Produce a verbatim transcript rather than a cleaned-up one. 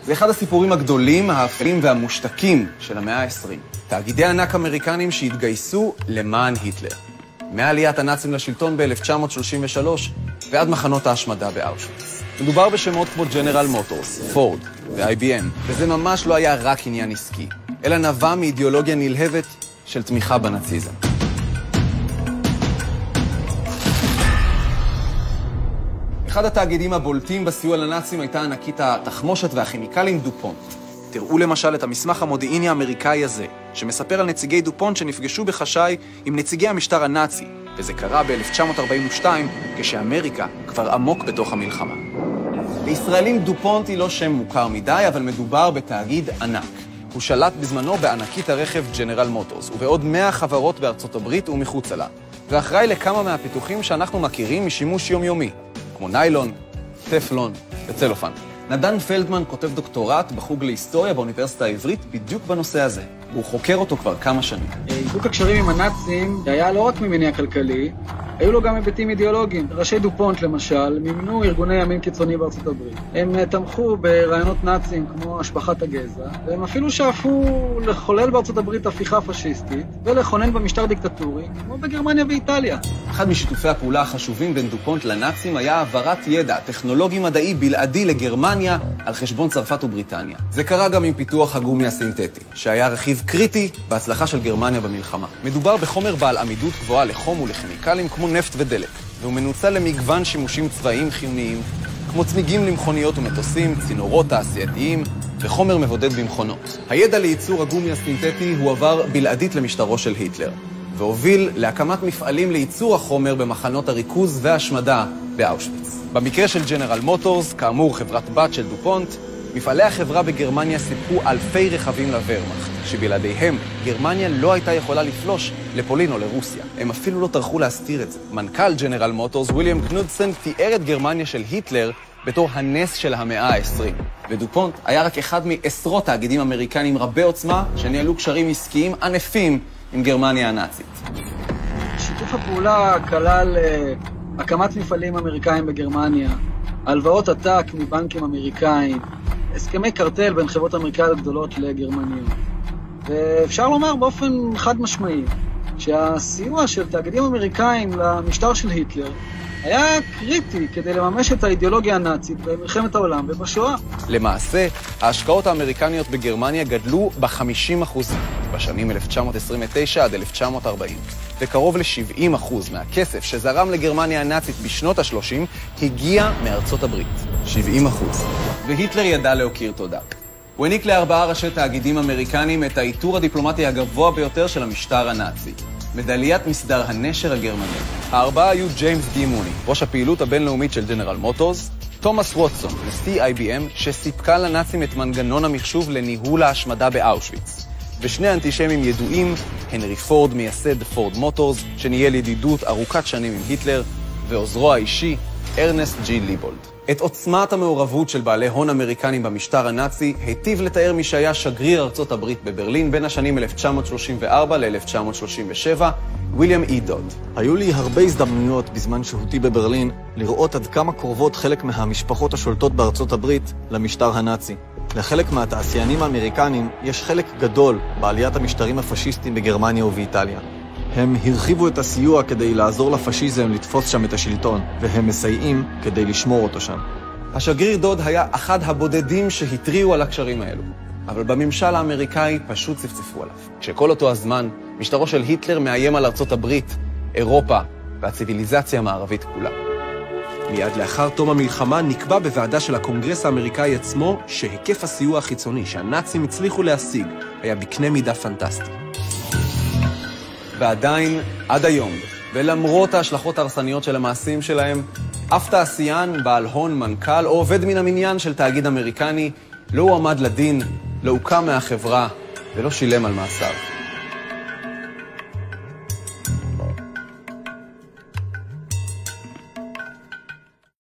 זה אחד הסיפורים הגדולים, האפלים והמושתקים של המאה ה-עשרים. תאגידי ענק אמריקנים שהתגייסו למען היטלר. מעליית הנאצים לשלטון ב-אלף תשע מאות שלושים ושלוש ועד מחנות ההשמדה באושוויץ. מדובר בשמות כמו ג'נרל מוטורס, פורד ו-איי בי אם, וזה ממש לא היה רק עניין עסקי, אלא נבע מאידיאולוגיה נלהבת של תמיכה בנאציזם. אחד התאגידים הבולטים בסיוע לנאצים הייתה ענקית התחמושת והכימיקלים דופונט. תראו למשל את המסמך המודיעיני האמריקאי הזה, שמספר על נציגי דופונט שנפגשו בחשאי עם נציגי המשטר הנאצי, וזה קרה ב-אלף תשע מאות ארבעים ושתיים, כשאמריקה כבר עמוק בתוך המלחמה. לישראלים דופונט היא לא שם מוכר מדי, אבל מדובר בתאגיד ענק. הוא שלט בזמנו בענקית הרכב ג'נרל מוטורס, ובעוד מאה חברות בארצות הברית ומחוצה לה, ואחראי לכמה מהפיתוחים שאנחנו מכירים משימוש יומיומי, כמו ניילון, טפלון וצלופן. נדן פלדמן כותב דוקטורט בחוג להיסטוריה באוניברסיטה העברית בדיוק בנושא הזה. הוא חוקר אותו כבר כמה שנים. הידוק הקשרים עם הנאצים היה לא רק ממניע כלכלי, היו לו גם היבטים אידיאולוגיים. ראשי דופונט למשל מימנו ארגוני ימין קיצוני בארצות הברית. הם תמכו ברעיונות נאצים כמו השפחת הגזע, והם אפילו שאפו לחולל בארצות הברית הפיכה פשיסטית ולכונן במשטר דיקטטורי כמו בגרמניה ואיטליה. אחד משיתופי הפעולה החשובים בין דופונט לנאצים היה העברת ידע טכנולוגי מדעי בלעדי לגרמניה על חשבון צרפת ובריטניה. זה קרה גם עם פיתוח הגומי הסינתטי, שהיה רכיב קריטי בהצלחה של גרמניה במלחמה. מדובר בחומר בעל עמידות גבוהה לחום ולכימיקלים כמו נפט ודלק, והוא מנוצל למגוון שימושים צבאיים חיוניים, כמו צמיגים למכוניות ומטוסים, צינורות תעשייתיים וחומר מבודד במכונות. הידע לייצור הגומי הסינתטי הועבר בלעדית למשטרו של היטלר, והוביל להקמת מפעלים לייצור החומר במחנות הריכוז וההשמדה באושוויץ. במקרה של ג'נרל מוטורס, כאמור חברת בת של דופונט, מפעלי החברה בגרמניה סיפקו אלפי רכבים לוורמאכט, שבלעדיהם גרמניה לא הייתה יכולה לפלוש לפולין או לרוסיה. הם אפילו לא טרחו להסתיר את זה. מנכ"ל ג'נרל מוטורס, וויליאם קנודסן, תיאר את גרמניה של היטלר בתור הנס של המאה ה-עשרים. ודופונט היה רק אחד מעשרות תאגידים אמריקנים רבי עוצמה שניהלו קשרים עסקיים ענפים עם גרמניה הנאצית. שיתוף הפעולה כלל הקמת מפעלים אמריקאים בגרמניה, הלוואות עתק מבנקים אמריקאים, הסכמי קרטל בין חברות אמריקאיות גדולות לגרמניות. ואפשר לומר באופן חד משמעי שהסיוע של תאגידים אמריקאים למשטר של היטלר היה קריטי כדי לממש את האידיאולוגיה הנאצית במלחמת העולם ובשואה. למעשה, ההשקעות האמריקניות בגרמניה גדלו ב-חמישים אחוז בשנים אלף תשע מאות עשרים ותשע עד אלף תשע מאות ארבעים, וקרוב ל-שבעים אחוז מהכסף שזרם לגרמניה הנאצית בשנות ה-שלושים הגיע מארצות הברית. שבעים אחוז. והיטלר ידע להוקיר תודה. הוא העניק לארבעה ראשי תאגידים אמריקנים את העיטור הדיפלומטי הגבוה ביותר של המשטר הנאצי, מדליית מסדר הנשר הגרמני. הארבעה היו ג'יימס די מוני, ראש הפעילות הבינלאומית של ג'נרל מוטורס, תומאס ווטסון, נשיא איי בי אם, שסיפקה לנאצים את מנגנון המחשוב לניהול ההשמדה באושוויץ, ושני אנטישמים ידועים, הנרי פורד, מייסד פורד מוטורס, שניהל ידידות ארוכת שנים עם היטלר, ועוזרו האישי, ארנסט ג'י ליבולד. את עוצמת המעורבות של בעלי הון אמריקנים במשטר הנאצי היטיב לתאר מי שהיה שגריר ארצות הברית בברלין בין השנים אלף תשע מאות שלושים וארבע ל-אלף תשע מאות שלושים ושבע, וויליאם אי דוד. היו לי הרבה הזדמנויות בזמן שהותי בברלין לראות עד כמה קרובות חלק מהמשפחות השולטות בארצות הברית למשטר הנאצי. לחלק מהתעשיינים האמריקנים יש חלק גדול בעליית המשטרים הפשיסטיים בגרמניה ובאיטליה. הם הרחיבו את הסיוע כדי לעזור לפשיזם לתפוס שם את השלטון, והם מסייעים כדי לשמור אותו שם. השגריר דוד היה אחד הבודדים שהטריעו על הקשרים האלו, אבל בממשל האמריקאי פשוט צפצפו עליו. כשכל אותו הזמן, משטרו של היטלר מאיים על ארצות הברית, אירופה והציביליזציה המערבית כולה. מיד לאחר תום המלחמה נקבע בוועדה של הקונגרס האמריקאי עצמו שהיקף הסיוע החיצוני שהנאצים הצליחו להשיג היה בקנה מידה פנטסטי. ועדיין, עד היום, ולמרות ההשלכות ההרסניות של המעשים שלהם, אף תעשיין, בעל הון, מנכ"ל או עובד מן המניין של תאגיד אמריקני לא הועמד לדין, לא הוקם מהחברה ולא שילם על מעשיו.